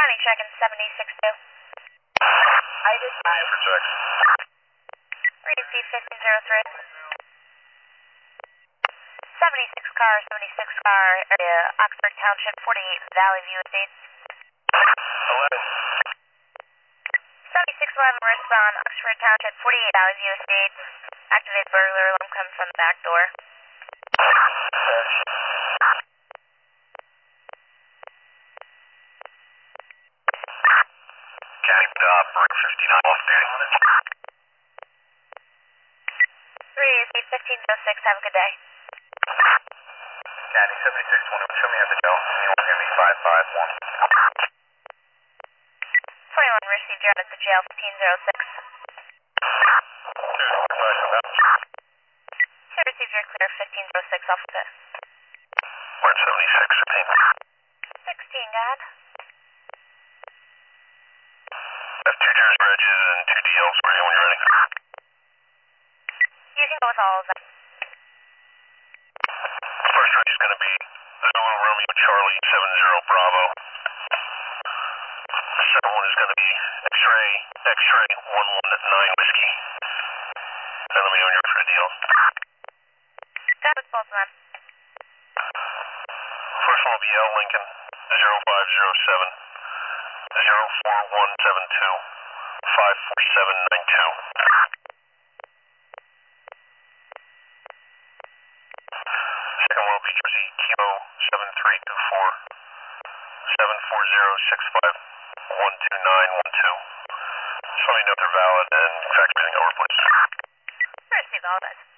County checking 762. I did. Check. Read C1503. 76 car, area Oxford Township, 48 Valley View Estates. 11. 7611 respond, Oxford Township, 48 Valley View Estates. Activate burglar alarm coming from the back door. County Break 59 off duty. 3AC1506, have a good day. County 7621, show me at the jail. Anyone hear me? 551. 21 received you out at the jail, 1506. Sir, received your clear, 1506 off of it. We're at 76, 16, God. Have 2 Jersey Regis and 2 DLs ready when you're ready. You can go with all of them. First reg is going to be Zulu Romeo Charlie 70 Bravo. The second one is going to be X-Ray 119 Whiskey. And let me know when you're ready for the deal. Got with both of them. First one will be L Lincoln 0507 04172 54792. Second one will be Jersey Kilo 7324 74065 12912. Just let me know if they're valid and fax everything over, please. I received all of it.